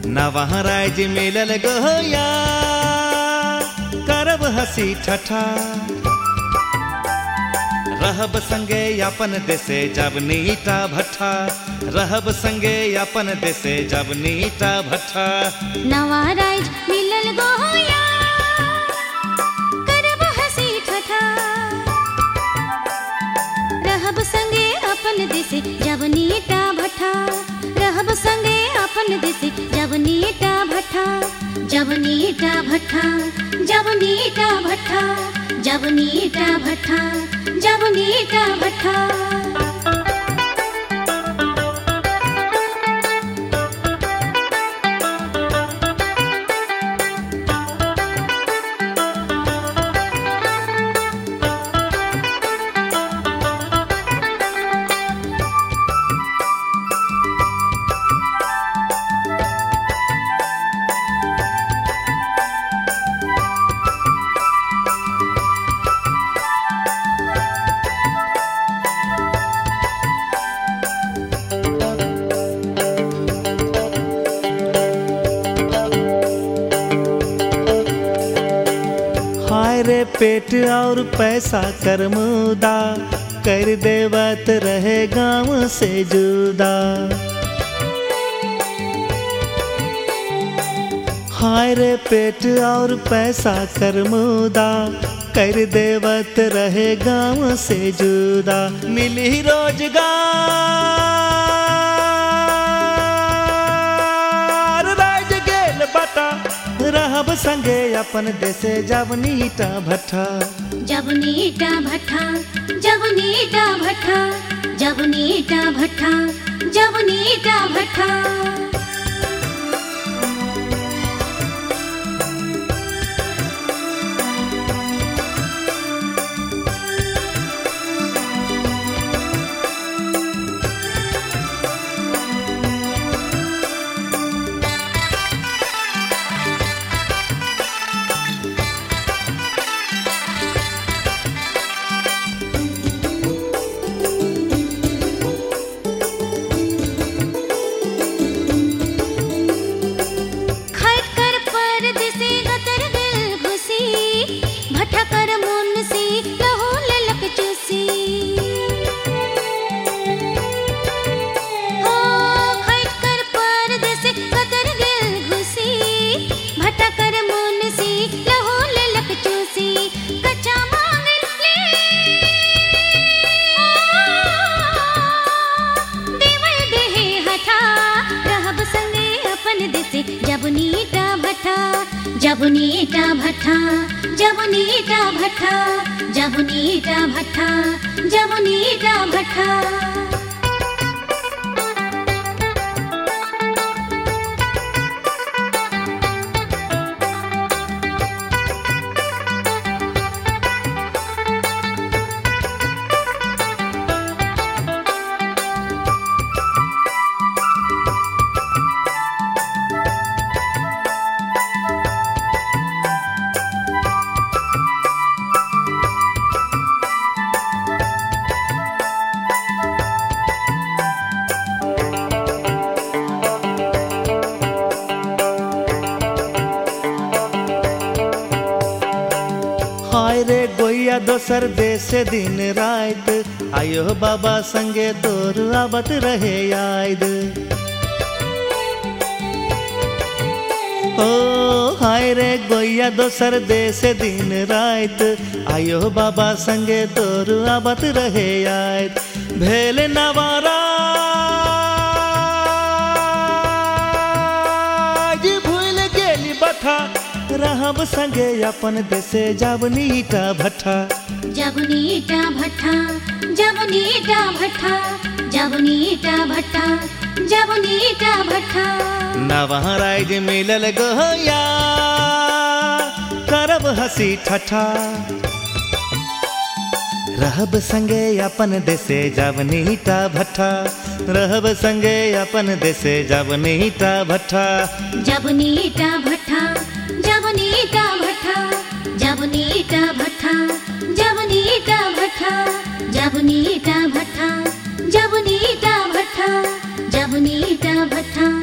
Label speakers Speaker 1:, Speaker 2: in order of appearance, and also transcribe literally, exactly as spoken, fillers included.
Speaker 1: नवा राज मिलल गोया करब हसी ठठा रहब संगे अपन देशे जब नीटा भट्ठा रहब संगे अपन देशे जब नीटा भट्ठा
Speaker 2: नवा राज मिलल गोया करब हसी ठठा रहब संगे अपन देशे जब नीटा भट्ठा रहब संगे अपन देशे जब नीटा भट्ठा जब नीटा भट्ठा जब नीटा भट्ठा जब नीटा भट्ठा जब नीटा भट्ठा
Speaker 1: हाय रे पेट और पैसा कर मुदा कर देवत रहे गाँव से जुदा हाय रे पेट और पैसा कर मुदा कर देवत रहे गाँव से जुदा मिली रोजगार राज गेल बटा रहब संगे अपन देशे जब नीटा भट्ठा
Speaker 2: जब नीटा भट्ठा जब नीटा भट्ठा जब नीटा भट्ठा जब नीटा भट्ठा जब नीटा भट्ठा जब नीटा भट्ठा जब नीटा भट्ठा जब नीटा भट्ठा जब नीटा भट्ठा
Speaker 1: हाय रे गोया दोसर देश दिन रात आयो बाबा संगे तोर आवत रहे याद ओ हाय रे गोया दोसर देश दिन रात आयो बाबा संगे तोर आवत रहे याद भेल नवाराज भूल गेली बठा रहब संगे अपन देशे जब नीटा भट्ठा
Speaker 2: जब नीटा भट्ठा जब नीटा भट्ठा जब नीटा भट्ठा जब नीटा भट्ठा
Speaker 1: नवा राज मिलल गोया करब हसी ठठा रहब संगे अपन देशे जब नीटा भट्ठा रहब संगे अपन देशे जब नीटा भट्ठा
Speaker 2: जब नीटा भट्ठा जब नीटा भट्ठा जब नीटा भट्ठा जब नीटा भट्ठा जब नीटा भट्ठा जब नीटा भट्ठा जब नीटा भट्ठा